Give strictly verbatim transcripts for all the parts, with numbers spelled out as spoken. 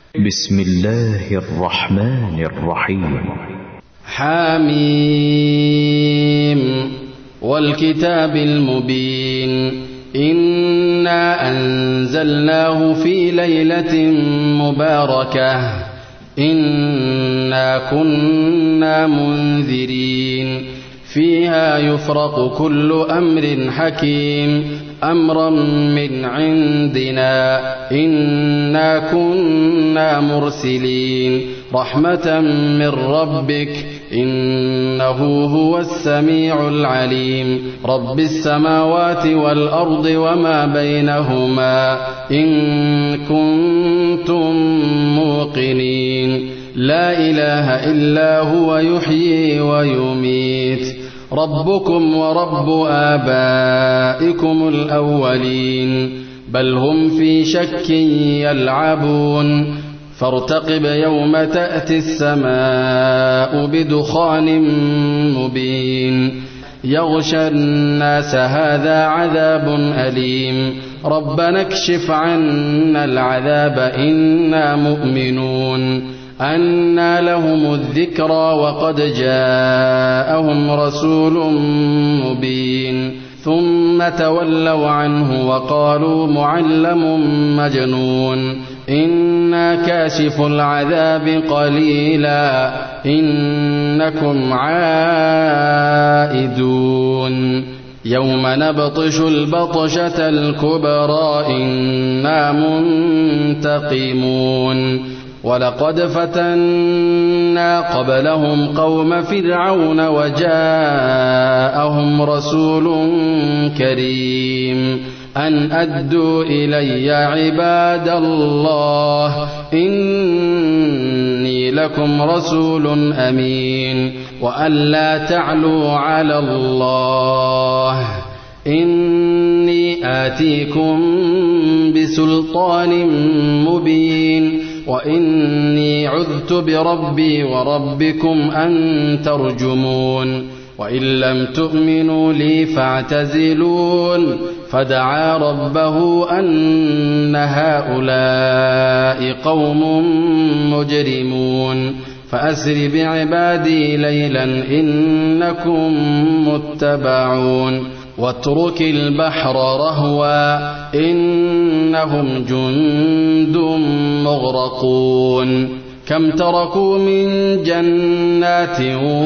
بسم الله الرحمن الرحيم. حميم والكتاب المبين إنا أنزلناه في ليلة مباركة إنا كنا منذرين فيها يفرق كل أمر حكيم أمرا من عندنا إنا كنا مرسلين رحمة من ربك إنه هو السميع العليم رب السماوات والأرض وما بينهما إن كنتم موقنين لا إله إلا هو يحيي ويميت ربكم ورب آبائكم الأولين بل هم في شك يلعبون فارتقب يوم تأتي السماء بدخان مبين يغشى الناس هذا عذاب أليم ربنا اكشف عنا العذاب إنا مؤمنون أنى لهم الذكرى وقد جاءهم رسول مبين ثم تولوا عنه وقالوا معلم مجنون إنا كاشف العذاب قليلا إنكم عائدون يوم نبطش البطشة الكبرى إنا منتقمون ولقد فتنا قبلهم قوم فرعون وجاءهم رسول كريم أن أدوا إلي عباد الله إني لكم رسول أمين وأن لا تعلوا على الله إني آتيكم بسلطان مبين وإني عذت بربي وربكم أن ترجمون وإن لم تؤمنوا لي فاعتزلون فدعا ربه أن هؤلاء قوم مجرمون فأسر بعبادي ليلا إنكم متبعون واترك البحر رهوا إنهم جند مغرقون كم تركوا من جنات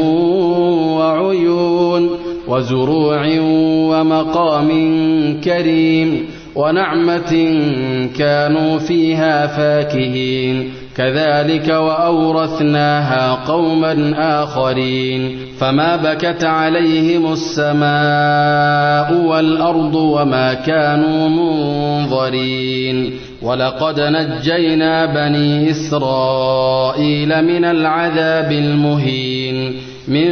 وعيون وزروع ومقام كريم ونعمة كانوا فيها فاكهين كذلك وأورثناها قوما آخرين فما بكت عليهم السماء والأرض وما كانوا منظرين ولقد نجينا بني إسرائيل من العذاب المهين من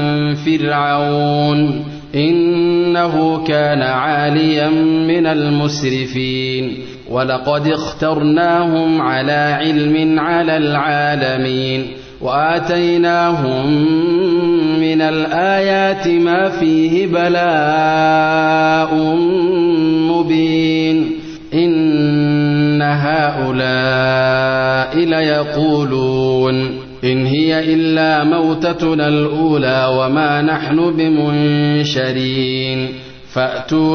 فرعون إنه كان عاليا من المسرفين ولقد اخترناهم على علم على العالمين وآتيناهم من الآيات ما فيه بلاء مبين إن هؤلاء ليقولون إن هي إلا موتتنا الأولى وما نحن بمنشرين فأتوا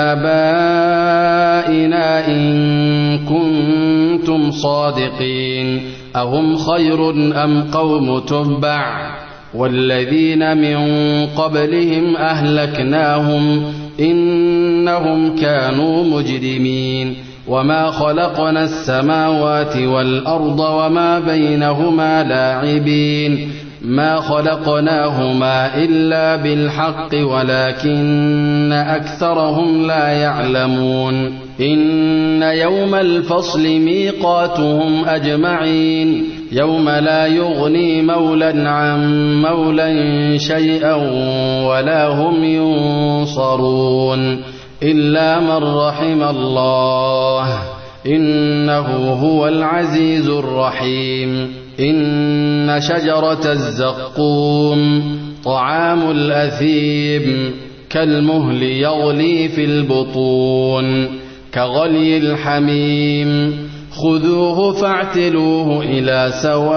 بآبائنا إن كنتم صادقين أهم خير أم قوم تبع والذين من قبلهم أهلكناهم إنهم كانوا مجرمين وما خلقنا السماوات والأرض وما بينهما لاعبين ما خلقناهما إلا بالحق ولكن أكثرهم لا يعلمون إن يوم الفصل ميقاتهم أجمعين يوم لا يغني مولا عن مولا شيئا ولا هم ينصرون إلا من رحم الله إنه هو العزيز الرحيم إن شجرة الزقوم طعام الأثيم كالمهل يغلي في البطون كغلي الحميم خذوه فاعتلوه إلى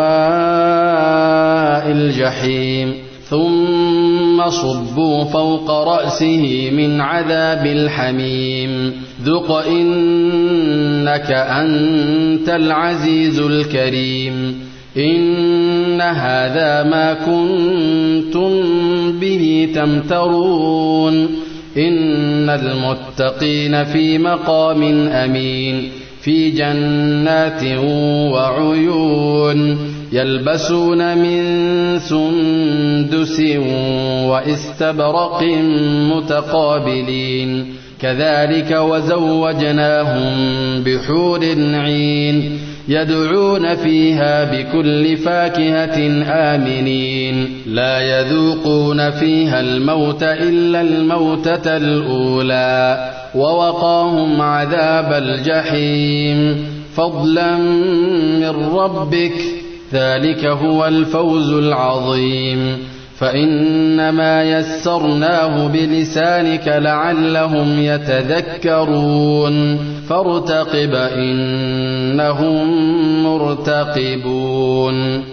سواء الجحيم ثم صبوا فوق رأسه من عذاب الحميم ذق إنك أنت العزيز الكريم إن هذا ما كنتم به تمترون إن المتقين في مقام أمين في جنات وعيون يلبسون من سندس واستبرق متقابلين كذلك وزوجناهم بحور عين يدعون فيها بكل فاكهة آمنين لا يذوقون فيها الموت إلا الموتة الأولى ووقاهم عذاب الجحيم فضلا من ربك ذلك هو الفوز العظيم فإنما يسرناه بلسانك لعلهم يتذكرون فارتقب إنهم مرتقبون